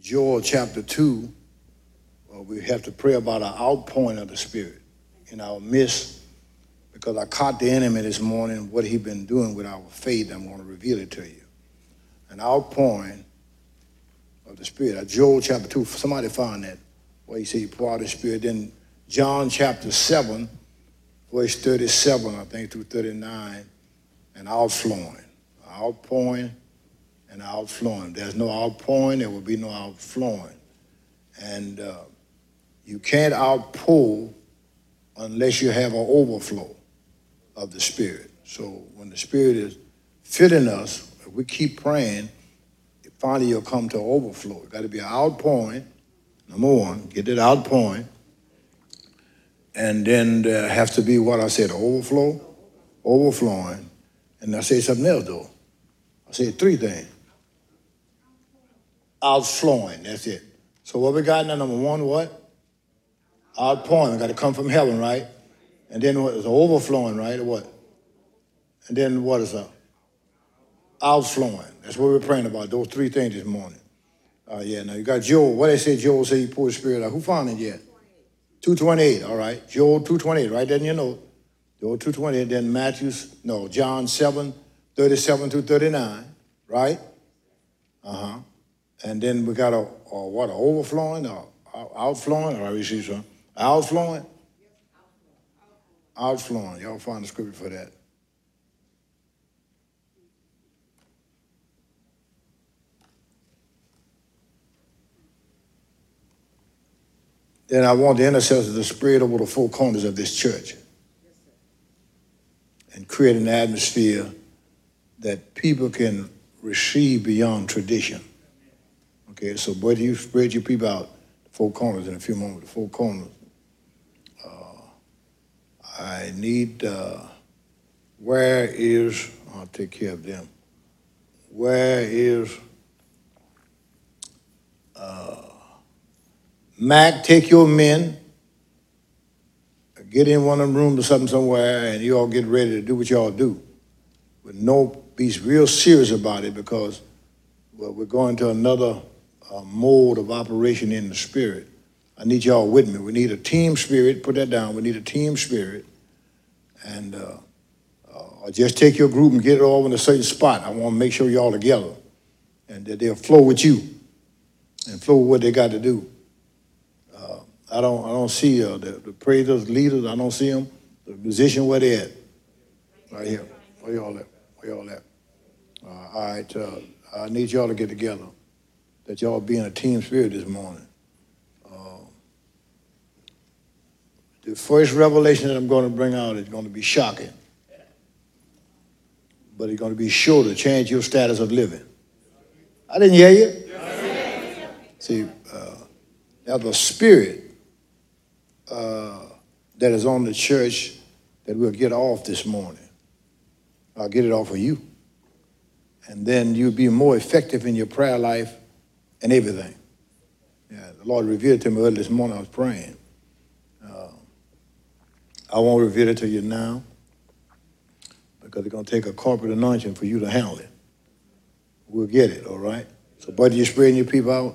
Joel chapter 2, we have to pray about an outpouring of the Spirit in our midst, because I caught the enemy this morning, what he's been doing with our faith. I'm going to reveal it to you. An outpouring of the Spirit. Joel chapter 2, somebody found that, where he said he poured out the Spirit. Then John chapter 7, verse 37, I think, through 39, an outflowing. Outpouring and outflowing. There's no outpouring, there will be no outflowing. And you can't outpour unless you have an overflow of the Spirit. So when the Spirit is filling us, if we keep praying, finally you'll come to overflow. It's got to be an outpouring, number one, get that outpouring. And then there has to be what I said, overflow, overflowing. And I say something else though. I said three things. Outflowing, that's it. So what we got now, number one, what? Outpouring, it got to come from heaven, right? And then what is overflowing, right, or what? And then what is outflowing? That's what we're praying about, those three things this morning. Now you got Joel. What they say Joel said he poured the Spirit out. Who found it yet? 2:28, all right. Joel 2:28, right? Then you know. Joel 2:28, then John 7:37 through 39, right? And then we got an overflowing or outflowing, or we see some outflowing? Outflowing. Y'all find the scripture for that. Then I want the intercessors to spread over the four corners of this church and create an atmosphere that people can receive beyond tradition. Okay, so whether you spread your people out, the four corners in a few moments, the four corners. I need, I'll take care of them. Where is, Mac, take your men, get in one of them rooms or something somewhere, and you all get ready to do what y'all do. But be real serious about it, because we're going to another mode of operation in the Spirit. I need y'all with me. We need a team spirit. Put that down. We need a team spirit. And just take your group and get it all in a certain spot. I want to make sure y'all together and that they'll flow with you and flow with what they got to do. I don't see the praisers, leaders. I don't see them. The musician, where they at? Right here. Where y'all at? Where y'all at? All right. I need y'all to get together. That y'all be in a team spirit this morning. The first revelation that I'm going to bring out is going to be shocking. But it's going to be sure to change your status of living. I didn't hear you. Yes. See, there's a spirit that is on the church that we'll get off this morning. I'll get it off of you. And then you'll be more effective in your prayer life and everything. Yeah, the Lord revealed it to me early this morning. I was praying. I won't reveal it to you now, because it's going to take a corporate anointing for you to handle it. We'll get it, all right? So, buddy, you're spreading your people out.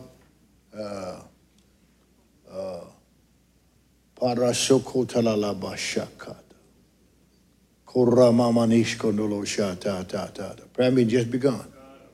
Prayer meeting just begun.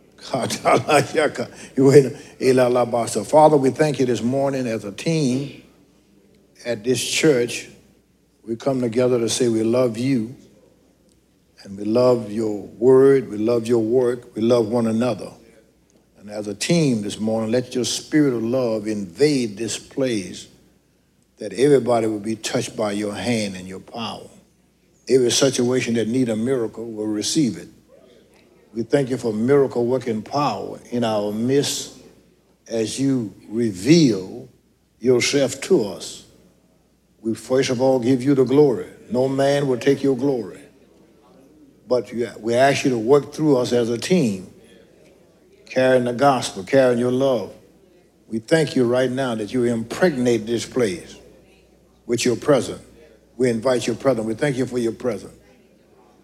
So, Father, we thank you this morning as a team at this church. We come together to say we love you, and we love your word, we love your work, we love one another. And as a team this morning, let your spirit of love invade this place, that everybody will be touched by your hand and your power. Every situation that need a miracle will receive it. We thank you for miracle working power in our midst as you reveal yourself to us. We first of all give you the glory. No man will take your glory. But we ask you to work through us as a team, carrying the gospel, carrying your love. We thank you right now that you impregnate this place with your presence. We invite your presence. We thank you for your presence.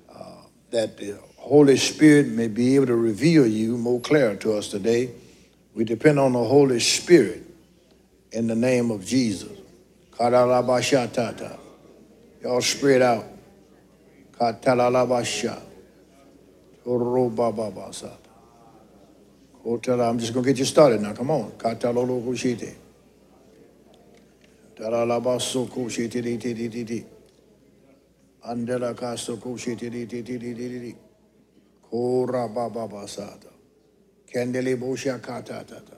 That the Holy Spirit may be able to reveal you more clear to us today, We depend on the Holy Spirit in the name of Jesus. Katalabashatata. Y'all spread out. Katalabasha. Orobababasata. I'm just going to get you started now. Come on. Katalolokushite. Talalabasokushite. Andela kasokushite. Korabababasata. Kendele bosha katata.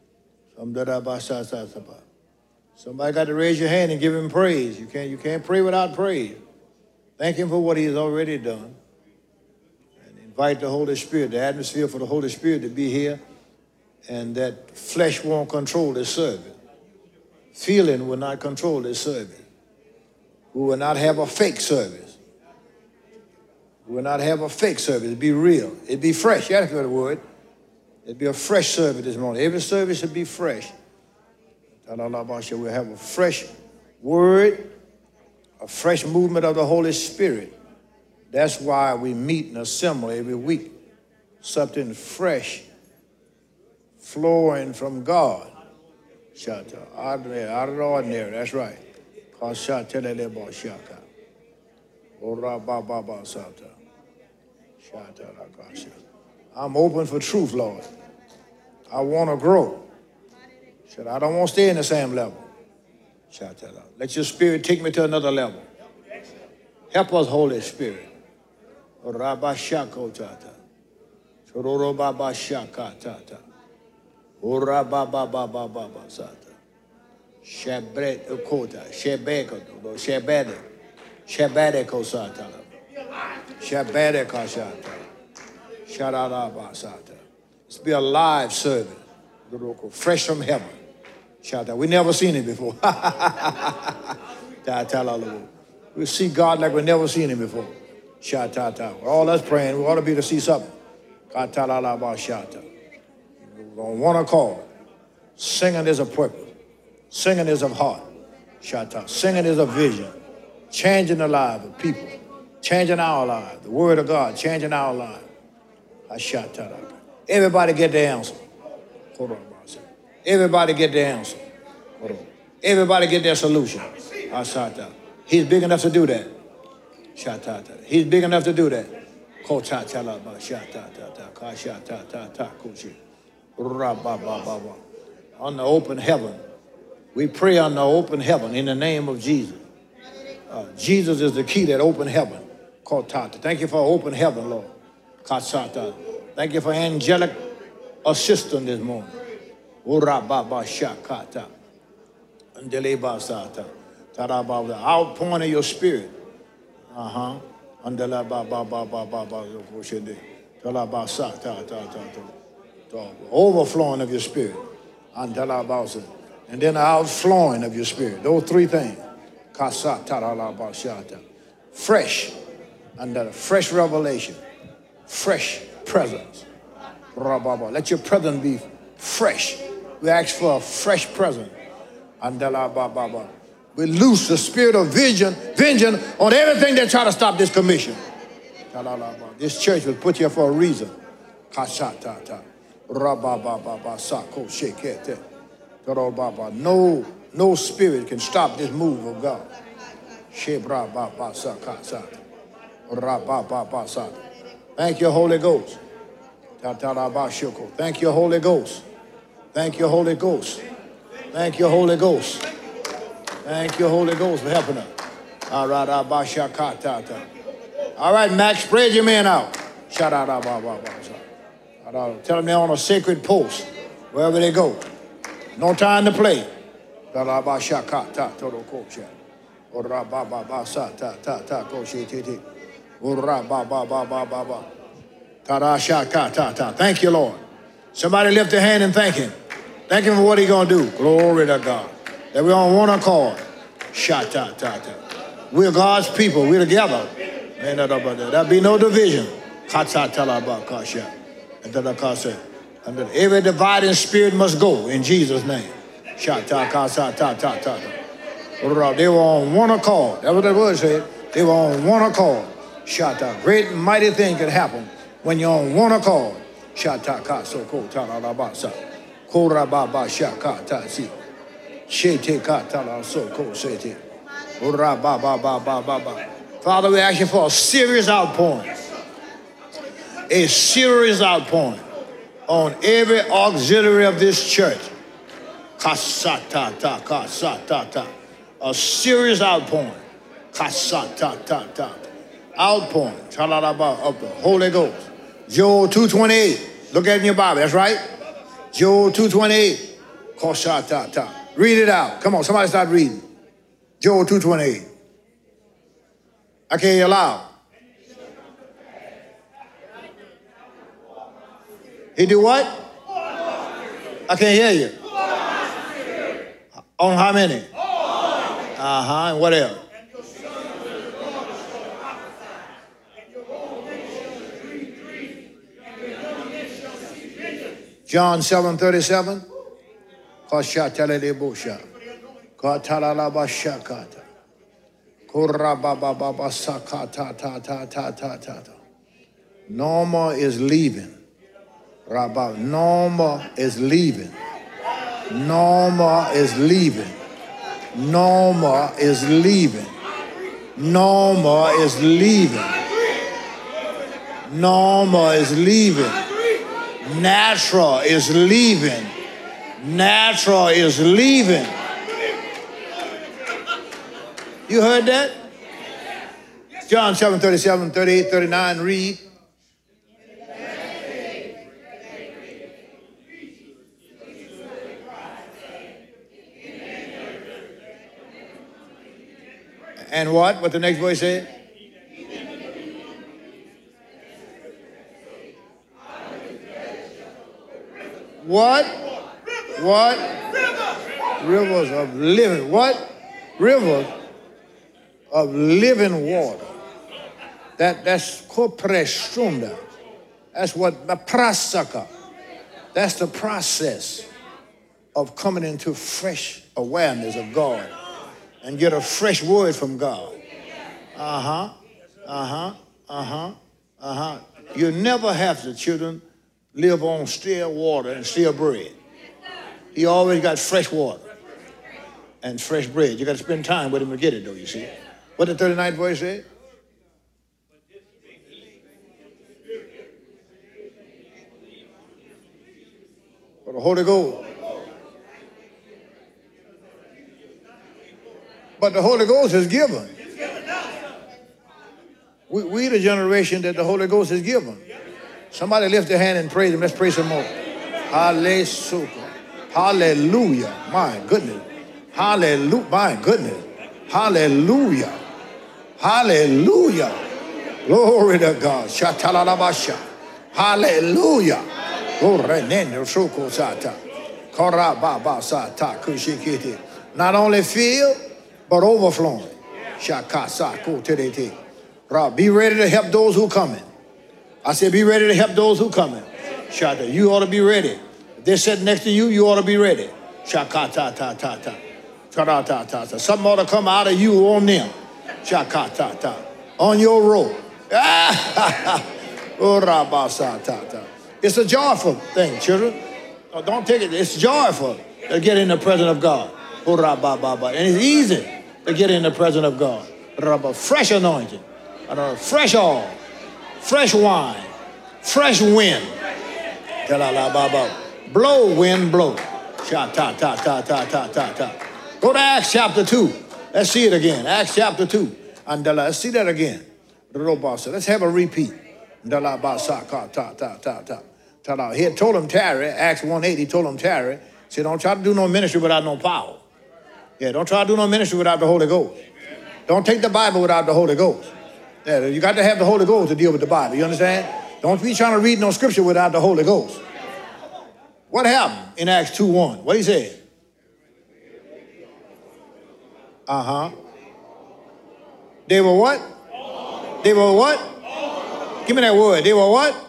Somebody got to raise your hand and give him praise. You can't pray without praise. Thank him for what he has already done. And invite the Holy Spirit, the atmosphere for the Holy Spirit to be here. And that flesh won't control this service. Feeling will not control this service. We will not have a fake service. We will not have a fake service. It'd be real. It'd be fresh. That's the word. It'd be a fresh service this morning. Every service should be fresh. We'll have a fresh word, a fresh movement of the Holy Spirit. That's why we meet and assemble every week. Something fresh flowing from God. Out of the ordinary. That's right. I'm open for truth, Lord. I want to grow. I don't want to stay in the same level. Let your spirit take me to another level. Help us, Holy Spirit. Let's be a live service. Fresh from heaven. We never seen it before. We see God like we never seen him before. We're all us praying. We ought to be to see something. We're on one accord. Singing is a purpose. Singing is of heart. Singing is a vision. Changing the lives of people. Changing our lives. The word of God changing our lives. Everybody get the answer. Everybody get the answer. Everybody get their solution. He's big enough to do that. He's big enough to do that. On the open heaven. We pray on the open heaven in the name of Jesus. Jesus is the key that open heaven. Thank you for open heaven, Lord. Thank you for angelic assistance this morning. The outpouring of your spirit. Overflowing of your spirit. And then the outflowing of your spirit. Those three things. Fresh. Under fresh revelation. Fresh presence. Let your presence be fresh. We ask for a fresh presence. We loose the spirit of vengeance on everything that try to stop this commission. This church was put here for a reason. No spirit can stop this move of God. Thank you, Holy Ghost. Thank you, Holy Ghost. Thank you, Holy Ghost. Thank you, Holy Ghost. Thank you, Holy Ghost, for helping us. All right, Max, spread your men out. Tell them they're on a sacred post, wherever they go. No time to play. Thank you, Lord. Somebody lift their hand and thank him. Thank him for what he's going to do. Glory to God. That we're on one accord. We're God's people. We're together. There'll be no division. And every dividing spirit must go in Jesus' name. They were on one accord. That's what the word said. They were on one accord. Great and mighty things can happen when you're on one accord. Kora baba shakata si. Shete katala so ko shete. Ora baba baba baba. Father, we ask you for a serious outpouring. A serious outpouring on every auxiliary of this church. Kasatata, kasatata. A serious outpouring. Kasatata. Outpouring. Chalalaba of the Holy Ghost. Joel 2:28. Look at it in your Bible. That's right. Joel 2:28. Kasatata. Read it out. Come on, somebody start reading. Joel 2:28. I can't hear you loud. He do what? I can't hear you. On how many? And what else? John 7:37. Kashatalebosha. Katalalabashakata. Korabababasakata. Norma is leaving. Rabba, Norma is leaving. Norma is leaving. Norma is leaving. Norma is leaving. Norma is leaving. Natural is leaving. Natural is leaving. You heard that? John 7:37, 38, 39, read. And what? What the next voice said? What? What? Rivers of living. What? Rivers of living water. That's kopreshunda. That's what the prasaka. That's the process of coming into fresh awareness of God and get a fresh word from God. You never have to, children, live on still water and still bread. He always got fresh water and fresh bread. You got to spend time with him to get it, though, you see. What the 39th verse say? For the Holy Ghost. But the Holy Ghost is given. We the generation that the Holy Ghost is given. Somebody lift their hand and praise him. Let's pray some more. Hallelujah. Hallelujah. My goodness. Hallelujah. My goodness. Hallelujah. Hallelujah. Glory to God. Shatalalabasha. Hallelujah. Not only filled, but overflowing. Be ready to help those who coming. I said, be ready to help those who coming. Shaka, you ought to be ready. If they're sitting next to you, you ought to be ready. Shaka ta ta ta ta. Ta ta ta ta. Something ought to come out of you on them. Shaka ta ta. On your road. It's a joyful thing, children. Don't take it. It's joyful to get in the presence of God. And it's easy to get in the presence of God. Fresh anointing, fresh oil, fresh wine, fresh wind. Blow, wind, blow. Go to Acts chapter 2. Let's see it again. Acts chapter 2. And let's see that again. Let's have a repeat. He had told him tarry, Acts 1:8, he told him tarry. He said, don't try to do no ministry without no power. Yeah, don't try to do no ministry without the Holy Ghost. Don't take the Bible without the Holy Ghost. Yeah, you got to have the Holy Ghost to deal with the Bible. You understand? Don't be trying to read no scripture without the Holy Ghost. What happened in Acts 2:1? What he said? They were what? They were what? Give me that word. They were what?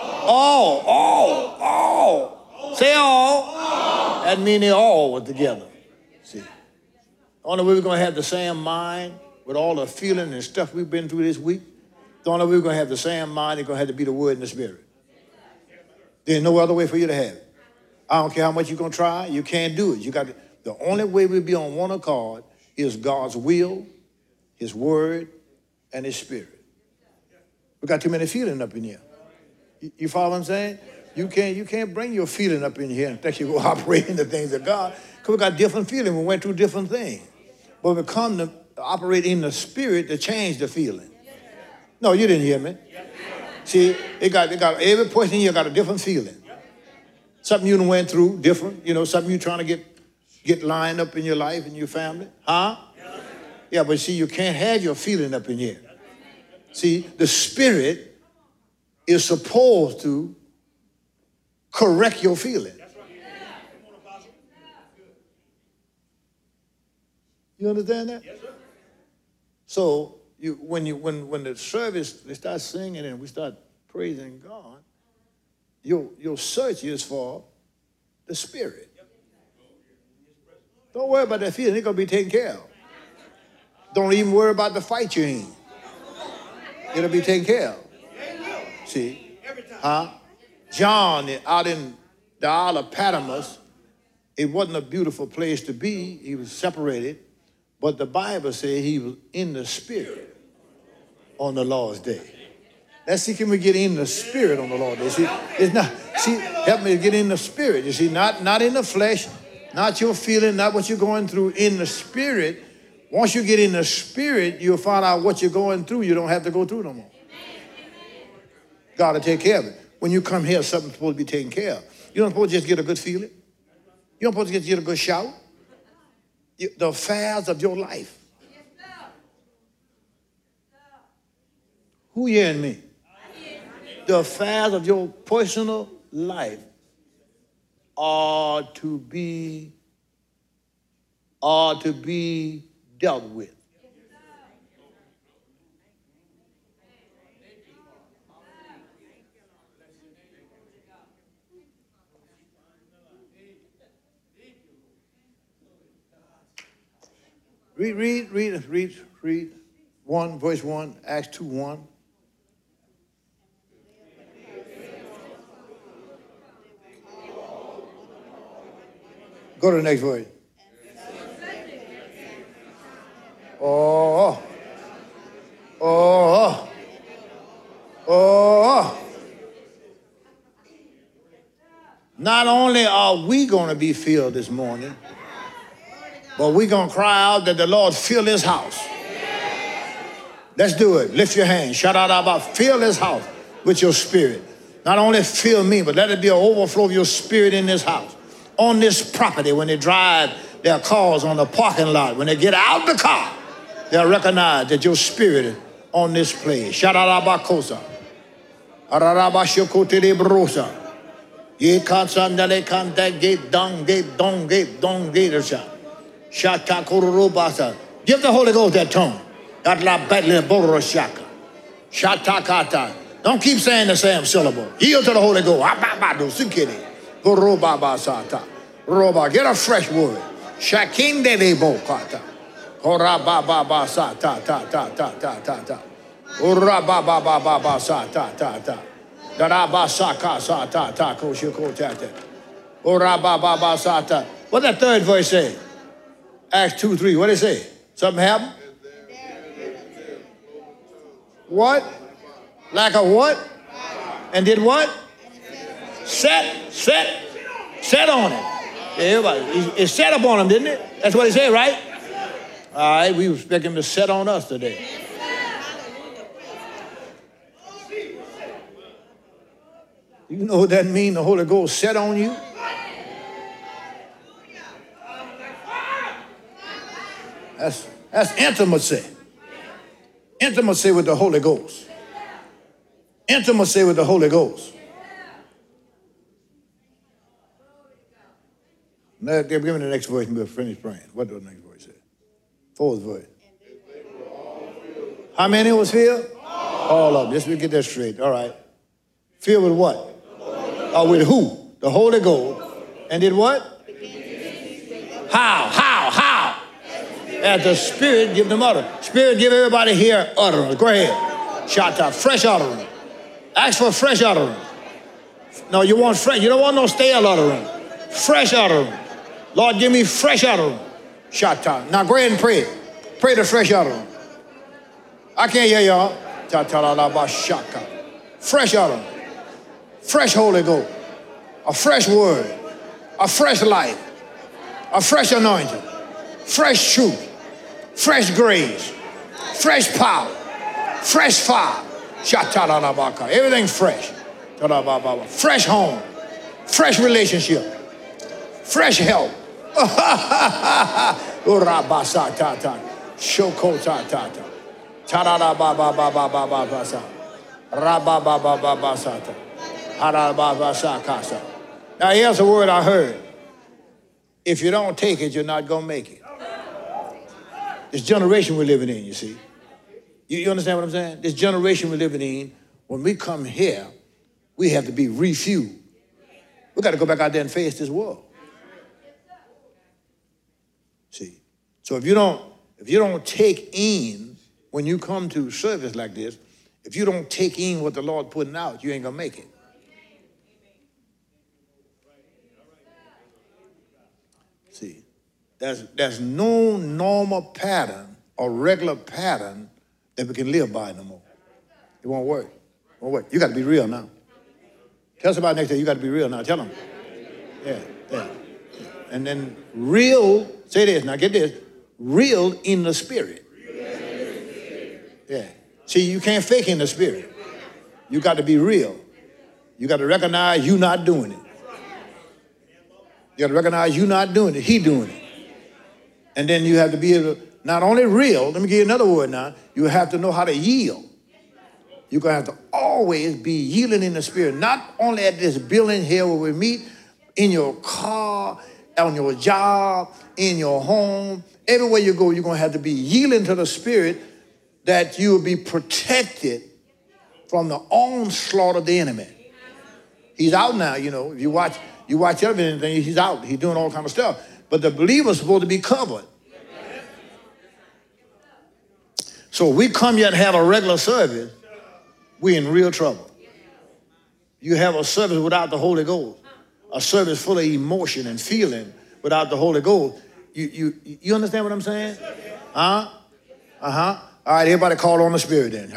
All. Say all. That means they all were together. See, the only way we're going to have the same mind with all the feeling and stuff we've been through this week, the only way we're going to have the same mind is going to have to be the word and the spirit. There's no other way for you to have it. I don't care how much you're going to try. You can't do it. The only way we'll be on one accord is God's will, his word, and his spirit. We got too many feelings up in here. You follow what I'm saying? You can't bring your feeling up in here and think you go operate in the things of God, because we got different feelings. We went through different things. But we come to operate in the spirit to change the feeling. No, you didn't hear me. See, they got every person here got a different feeling. Something you done went through, different. Something you're trying to get lined up in your life and your family. Huh? Yeah, but see, you can't have your feeling up in here. See, the spirit is supposed to correct your feeling. You understand that? Yes, sir. So when the service, they start singing and we start praising God, your search is for the spirit. Don't worry about that feeling. It's going to be taken care of. Don't even worry about the fight you're in. It'll be taken care of. See? Huh? John, out in the Isle of Patmos, it wasn't a beautiful place to be. He was separated. But the Bible says he was in the spirit on the Lord's day. Let's see, can we get in the spirit on the Lord's day? See, it's not, help me get in the spirit. You see, not in the flesh, not your feeling, not what you're going through, in the spirit. Once you get in the spirit, you'll find out what you're going through. You don't have to go through no more. God will take care of it. When you come here, something's supposed to be taken care of. You don't supposed to just get a good feeling. You don't supposed to just get a good shout. The affairs of your life. Who hearing me? The affairs of your personal life are to be dealt with. Read 1, verse 1, Acts 2:1. Go to the next verse. Oh. Not only are we going to be filled this morning, but we're going to cry out that the Lord fill his house. Let's do it. Lift your hands. Shout out about fill his house with your spirit. Not only fill me, but let it be an overflow of your spirit in this house. On this property, when they drive their cars on the parking lot, when they get out the car, they'll recognize that your spirit is on this place. Shout out about Kosa. Ararabashokote de Brosa. Ye katsandale kanta gate dong gate dong gate dong gate. Give the Holy Ghost that tongue. Don't keep saying the same syllable. Yield to the Holy Ghost. Get a fresh word. What that third verse say? Acts 2:3. What did it say? Something happened? What? Like a what? And did what? Set on it. Everybody, it set up on him, didn't it? That's what he said, right? All right, we expect him to set on us today. You know what that means? The Holy Ghost set on you? That's intimacy. Intimacy with the Holy Ghost. Intimacy with the Holy Ghost. Now, give me the next verse and we'll finish praying. What does the next verse say? Fourth verse. How many was filled? All of them. Just to get that straight. All right. Filled with what? With who? The Holy Ghost. And did what? How? As the Spirit give them utterance. Spirit give everybody here utterance. Go ahead. Shout out. Fresh utterance. Ask for fresh utterance. No, you want fresh. You don't want no stale utterance. Fresh utterance. Lord, give me fresh utterance. Shata. Now go ahead and pray it. Pray the fresh utterance. I can't hear y'all. Fresh utterance. Fresh Holy Ghost. A fresh word. A fresh life. A fresh anointing. Fresh truth. Fresh grace. Fresh power. Fresh fire. Everything fresh. Fresh home. Fresh relationship. Fresh help. Now here's a word I heard. If you don't take it, you're not going to make it. This generation we're living in, you see. You understand what I'm saying? This generation we're living in, when we come here, we have to be refueled. We got to go back out there and face this world. See, so if you don't take in, when you come to service like this, if you don't take in what the Lord putting out, you ain't gonna make it. See, there's no normal pattern or regular pattern that we can live by no more. It won't work. It won't work. You got to be real now. Tell somebody next to you, you got to be real now. Tell them. Yeah. And then real, say this, now get this, real in the spirit. Yeah. See, you can't fake in the spirit. You got to be real. You got to recognize you not doing it. You got to recognize you not doing it, he doing it. And then you have to be able to, not only real, let me give you another word now, you have to know how to yield. You're going to have to always be yielding in the spirit, not only at this building here where we meet, in your car, on your job, in your home, everywhere you go, you're going to have to be yielding to the spirit that you will be protected from the onslaught of the enemy. He's out now, you know. If you watch everything, he's out. He's doing all kind of stuff. But the believer's supposed to be covered. So we come here and have a regular service, we're in real trouble. You have a service without the Holy Ghost, a service full of emotion and feeling without the Holy Ghost. You understand what I'm saying? Huh? Uh-huh. All right, everybody call on the Spirit then.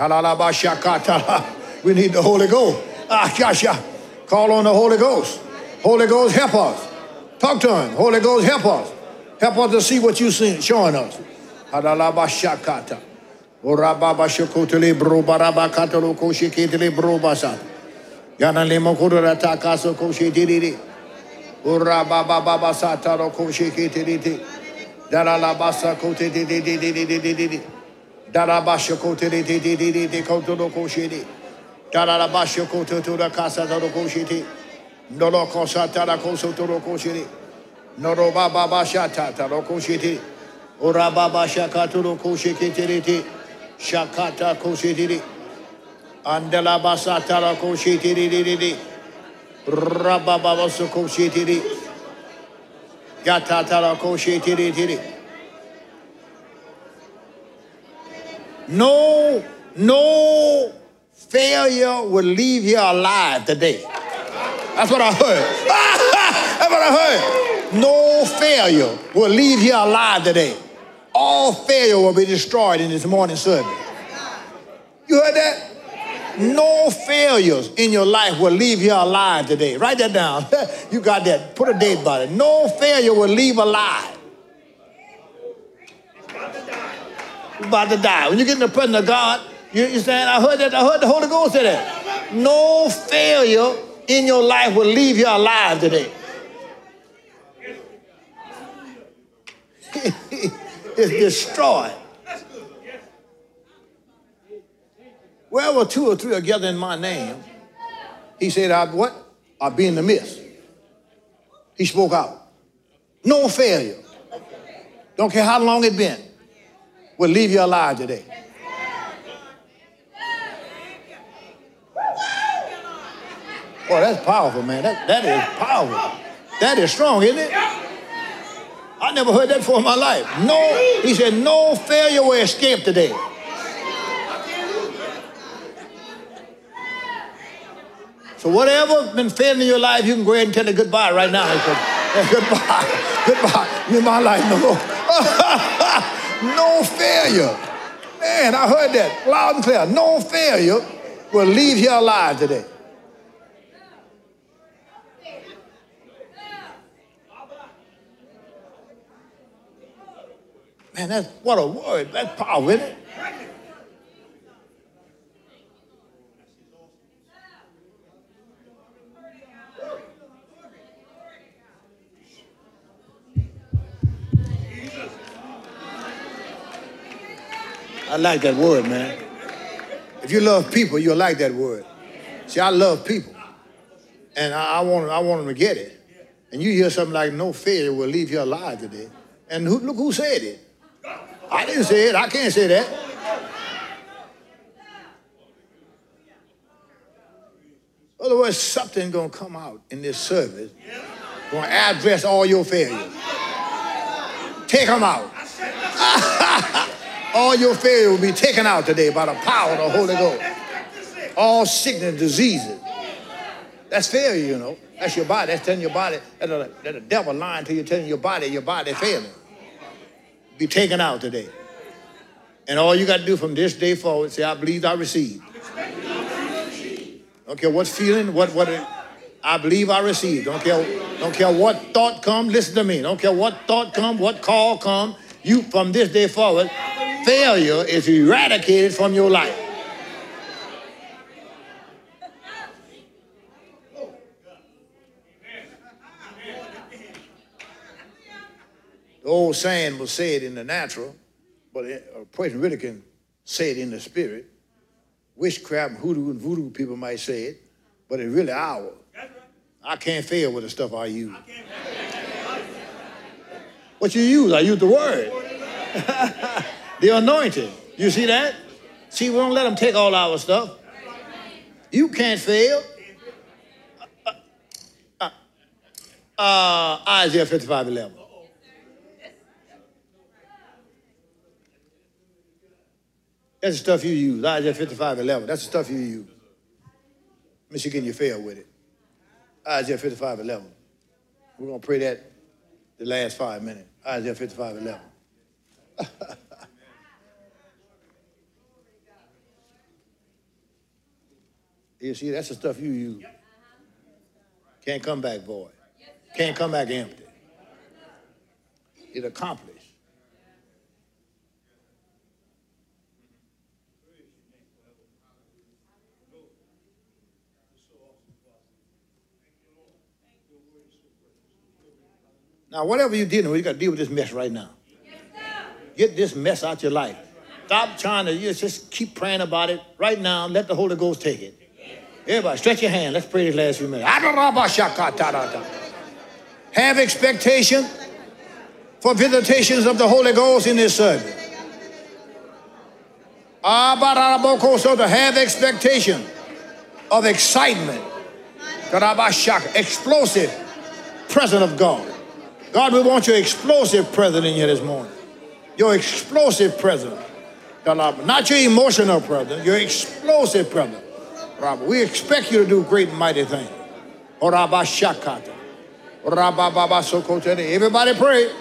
We need the Holy Ghost. Call on the Holy Ghost. Holy Ghost, help us. Talk to him. Holy Ghost, help us. Help us to see what you're showing us. Darabasha kote de koto do koshidi. Darabasha kote to the casa do koshidi. Noro kosata la koso to do koshidi. Noro baba shata do koshidi. Ora baba shaka to do koshidi. Shakata koshidi. Andela basata la koshidi. Rababa so koshidi. Yata la koshidi. No failure will leave you alive today. That's what I heard. That's what I heard. No failure will leave you alive today. All failure will be destroyed in this morning service. You heard that? No failures in your life will leave you alive today. Write that down. You got that. Put a date by it. No failure will leave alive. About to die. When you get in the presence of God, you're saying, I heard the Holy Ghost say that. No failure in your life will leave you alive today. It's destroyed. Wherever two or three are gathered in my name, he said, I'll be in the midst. He spoke out. No failure. Don't care how long it's been. Will leave you alive today. Oh, that's powerful, man. That is powerful. That is strong, isn't it? I never heard that before in my life. No, he said, no failure will escape today. So whatever's been failing in your life, you can go ahead and tell it goodbye right now. Goodbye. Goodbye. In my life, no more. No failure. Man, I heard that loud and clear. No failure will leave here alive today. Man, that's what a word. That's power, isn't it? I like that word, man. If you love people, you'll like that word. See, I love people. And I want them to get it. And you hear something like no failure will leave you alive today. And look who said it. I didn't say it. I can't say that. In other words, something's going to come out in this service. Going to address all your failures. Take them out. All your failure will be taken out today by the power of the Holy Ghost. All sickness, diseases. That's failure, you know. That's your body. That's telling your body that the devil lying to you, telling your body failing. Be taken out today. And all you got to do from this day forward, say, I believe I received. Don't care what's feeling, what I believe I received. Don't care what thought come, listen to me. Don't care what thought come, what call come. You, from this day forward, failure is eradicated from your life. The old saying was said in the natural, but a person really can say it in the spirit. Witchcraft, hoodoo, and voodoo people might say it, but it's really ours. I can't fail with the stuff I use. What you use? I use the word. The anointing. You see that? See, we don't let them take all our stuff. You can't fail. Isaiah 55:11. That's the stuff you use. Isaiah 55:11. That's the stuff you use. Michigan, you fail with it. Isaiah 55:11. We're going to pray that the last 5 minutes. Isaiah 55:11. You see, that's the stuff you use. Can't come back void. Can't come back empty. It accomplished. Now, whatever you're dealing with, you got to deal with this mess right now. Get this mess out your life. Stop trying to, just keep praying about it. Right now, let the Holy Ghost take it. Everybody, stretch your hand. Let's pray this last few minutes. Have expectation for visitations of the Holy Ghost in this service. So to have expectation of excitement. Explosive presence of God. God, we want your explosive presence in here this morning. Your explosive presence. Not your emotional presence, your explosive presence. We expect you to do great and mighty things. Everybody pray.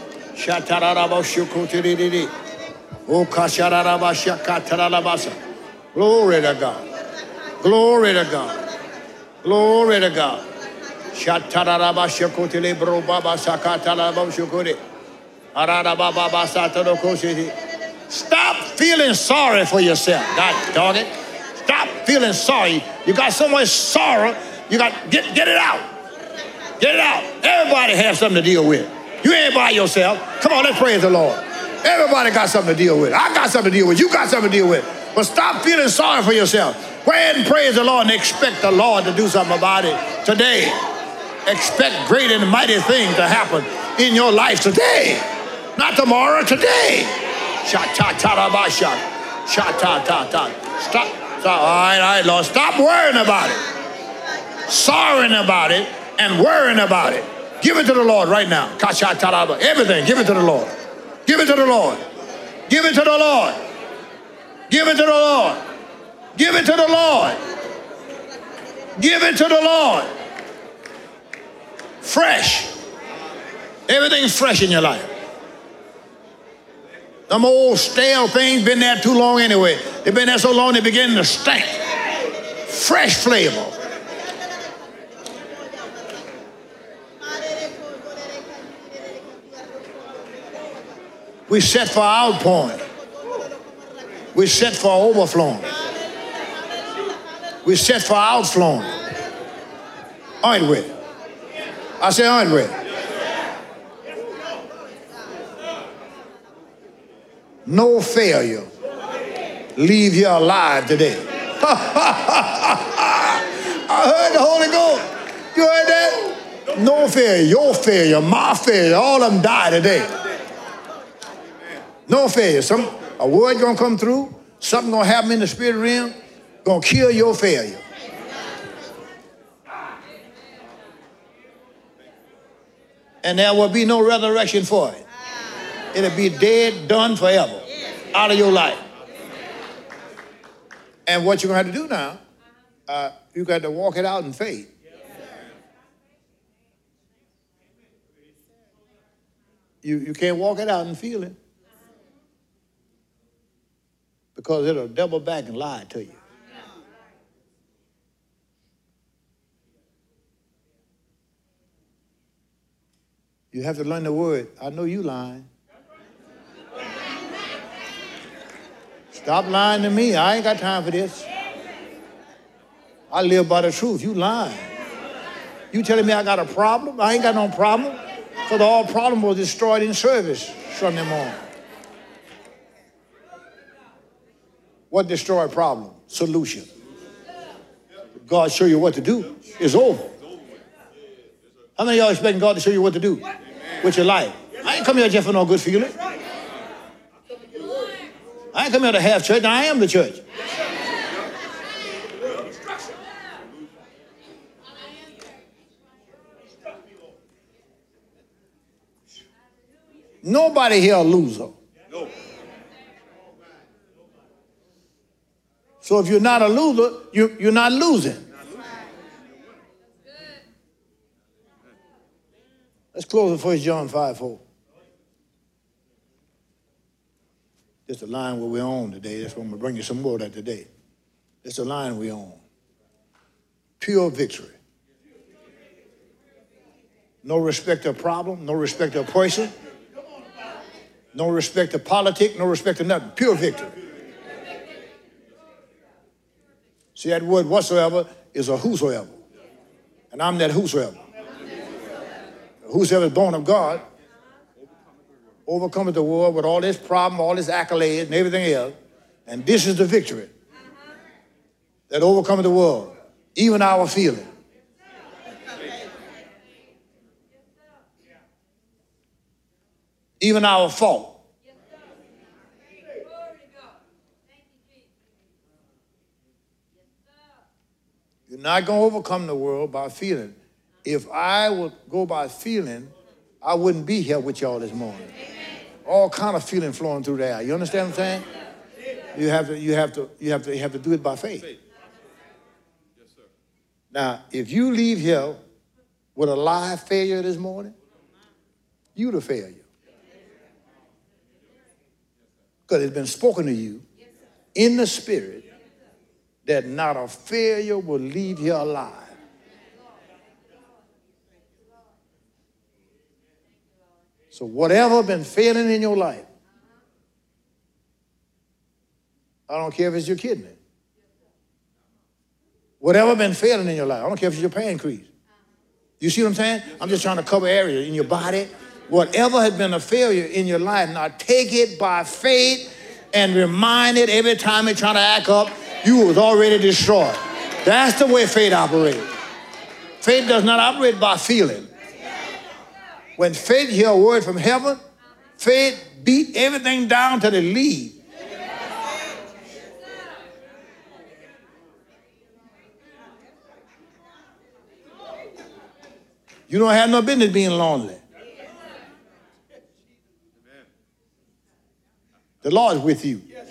Glory to God. Glory to God. Glory to God. Stop feeling sorry for yourself. God dog it. Stop feeling sorry. You got so much sorrow. You got get it out. Get it out. Everybody has something to deal with. You ain't by yourself. Come on, let's praise the Lord. Everybody got something to deal with. I got something to deal with. You got something to deal with. But stop feeling sorry for yourself. Go ahead and praise the Lord and expect the Lord to do something about it today. Expect great and mighty things to happen in your life today. Not tomorrow, today. Sha-ta-ta-ra-ba-sha. Sha-ta-ta-ta. Stop. All right, Lord. Stop worrying about it. Sorrowing about it and worrying about it. Give it to the Lord right now. Everything, give it to the Lord. Give it to the Lord. Give it to the Lord. Give it to the Lord. Give it to the Lord. Give it to the Lord. Fresh. Everything's fresh in your life. Them old stale things been there too long anyway. They've been there so long they begin to stink. Fresh flavor. We set for outpouring. We set for overflowing. We set for outflowing. Aren't we? I say, aren't we? No failure leave here alive today. I heard the Holy Ghost. You heard that? No failure, your failure, my failure, all of them die today. No failure. A word gonna come through, something gonna happen in the spirit realm, gonna kill your failure. And there will be no resurrection for it. It'll be dead, done forever, out of your life. And what you're gonna have to do now, you got to walk it out in faith. You can't walk it out in feeling, because it'll double back and lie to you. You have to learn the word. I know you lying. Stop lying to me. I ain't got time for this. I live by the truth. You lying. You telling me I got a problem? I ain't got no problem. For the all problem was destroyed in service Sunday morning. What destroyed problem? Solution. God show you what to do. It's over. How many of y'all expecting God to show you what to do with your life? I ain't come here just for no good feeling. I ain't come here to have church. I am the church. Nobody here a loser. So if you're not a loser, you're not losing. Let's close with 1 John 5:4. Just the line where we're on today. That's what I'm going to bring you some more of that today. It's the line we're on. Pure victory. No respect of problem, no respect of person, no respect of politics, no respect of nothing. Pure victory. See, that word whatsoever is a whosoever. And I'm that whosoever. Whosoever is born of God overcometh the world with all this problem, all this accolades and everything else. And this is the victory that overcometh the world, even our feeling. Even our fault. You're not going to overcome the world by feeling. If I would go by feeling, I wouldn't be here with y'all this morning. All kind of feeling flowing through the air. You understand what I'm saying? You have to do it by faith. Now, if you leave here with a live failure this morning, you the failure. Because it's been spoken to you in the spirit that not a failure will leave here alive. So whatever been failing in your life, I don't care if it's your kidney. Whatever been failing in your life, I don't care if it's your pancreas. You see what I'm saying? I'm just trying to cover areas in your body. Whatever has been a failure in your life, now take it by faith and remind it every time it's trying to act up, you was already destroyed. That's the way faith operates. Faith does not operate by feeling. When faith hear a word from heaven, faith beat everything down to the lead. You don't have no business being lonely. The Lord is with you.